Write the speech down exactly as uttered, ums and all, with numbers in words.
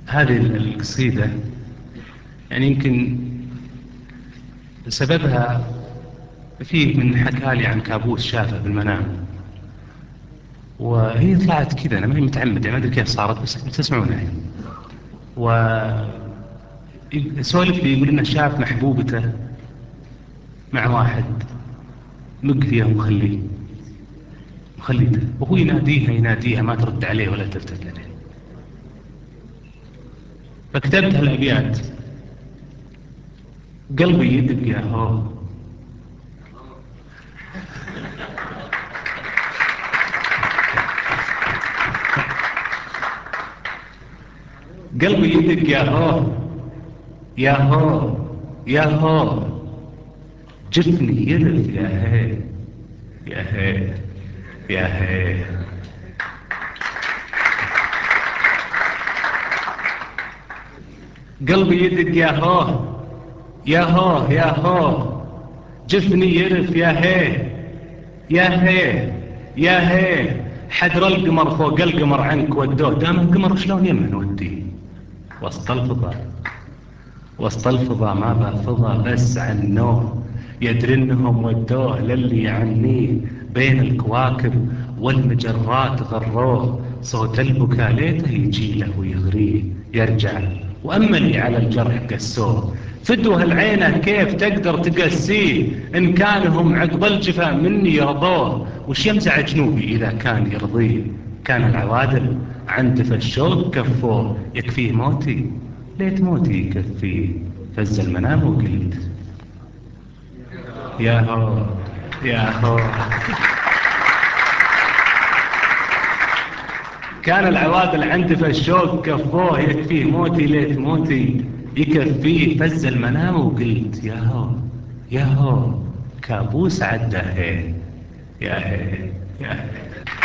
هذه القصيدة يعني يمكن سببها فيه من حكالي عن كابوس شافه بالمنام، وهي طلعت كذا، أنا ما هي متعمدة، ما أدري كيف صارت، بس تسمعونها يعني. وسولف لي يقول إنه شاف محبوبته مع واحد مقفيه ومخليه مخليته، وهو يناديها يناديها ما ترد عليه ولا تلتفت عليه. فكتبت هالأبيات: قلبي يدق يا هو، قلبي يدق يا هو يا هو يا هو، جفني يرف يا هي يا هي يا هي. قلبي يدق يا هو يا هو يا هو، جفني يرف يا هي يا هي يا هي. حدر القمر فوق القمر عنك ودوه، دام القمر شلون يمن وديه وسط الفضاء، وسط الفضاء ما بالفضاء بس عنوه، يدري انهم ودوه للي يعنيه، بين الكواكب والمجرات غروه، صوت البكا ليته يجي له ويغريه، يرجع وأملي على الجرح قسوه، فدوه العينه كيف تقدر تقسيه، إن كانهم عقب الجفا مني يرضوه، وش يمزع جنوبي إذا كان يرضيه، كان العوادل عند في الشوق كفوه، يكفيه موتي ليت موتي يكفيه، فز المنام وقلت يا هو يا هو. كان العوادل عند في الشوق كفوه، يكفيه موتي ليت موتي يكفيه، فز المنام وقلت يا هو يا هو، كابوس عدى هي يا هي يا هي.